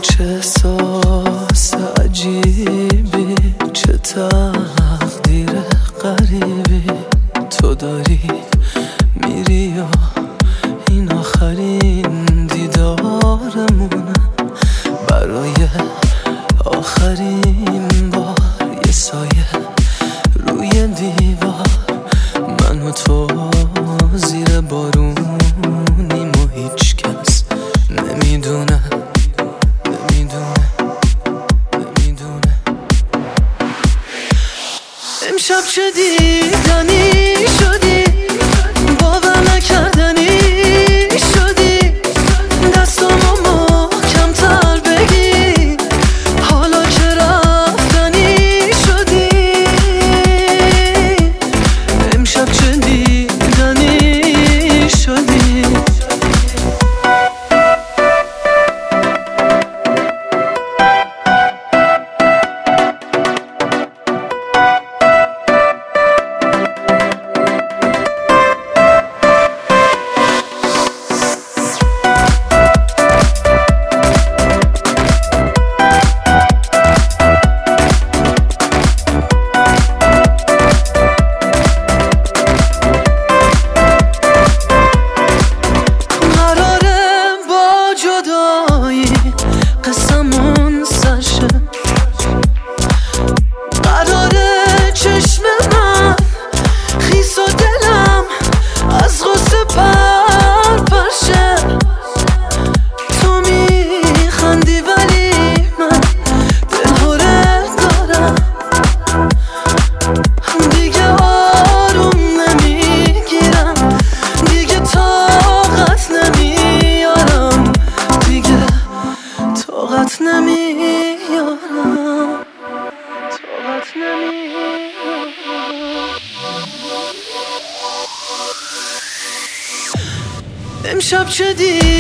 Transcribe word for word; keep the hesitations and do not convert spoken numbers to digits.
چه احساس عجیبی، چه تقدیر غریبی تو داری، میری و این آخرین دیدارمونه. برای آخرین بار یه سایه روی دیوار، من و تو زیر بارونیم و هیچ کس نمیدونه نمیدونه نمیدونه. امشب چه دیدنی شدی، باور نکردنی شدی، دستامو محکم‌تر بگی، حالا که رفتنی شدی. امشب چه دیدنی شدی. قسمون سرشه، قراره چشم من خیس و دلم از غصه پر پرشه. تو میخندی ولی من دلهوره دارم، دیگه آروم نمیگیرم، دیگه طاقت نمیارم، دیگه طاقت نمیارم، طاقت نمیارم. امشب چه دی